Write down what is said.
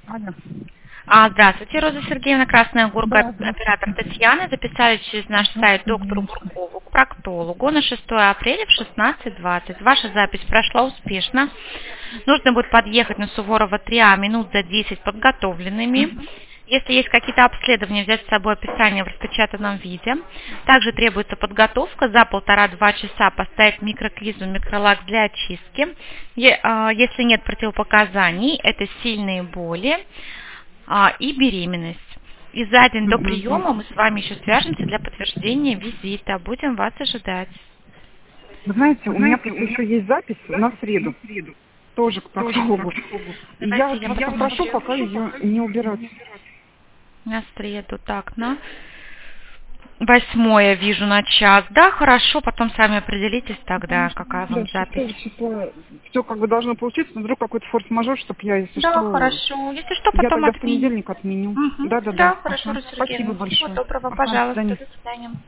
Алло. Здравствуйте, Роза Сергеевна, Красная Горка, Да, да. оператор Татьяна. Записались через наш сайт доктору Буркову к проктологу на 6 апреля в 16:20. Ваша запись прошла успешно. Нужно будет подъехать на Суворова 3А минут за 10 подготовленными. Если есть какие-то обследования, взять с собой описание в распечатанном виде. Также требуется подготовка за 1,5-2 часа поставить микроклизму, микролакс для очистки. Если нет противопоказаний, это сильные боли и беременность. И за день до приема мы с вами еще свяжемся для подтверждения визита. Будем вас ожидать. Вы знаете, у меня просто еще есть запись на среду, тоже к проктологу. И я Давайте вот я вас потом попрошу пока ее не убирать. на среду. Так, на 8 вижу на час. Да, хорошо, потом сами определитесь тогда, какая Да, вам 6 запись. числа все как бы должно получиться, но вдруг какой-то форс-мажор, чтобы я, если Да, что, хорошо. Если что, я потом тогда в отменим. понедельник отменю. Мгм. Да-да-да. Да, хорошо, Ага. Роза Спасибо Сергеевна. Всего большое. доброго, Ага, до пожалуйста. свидания. До свидания.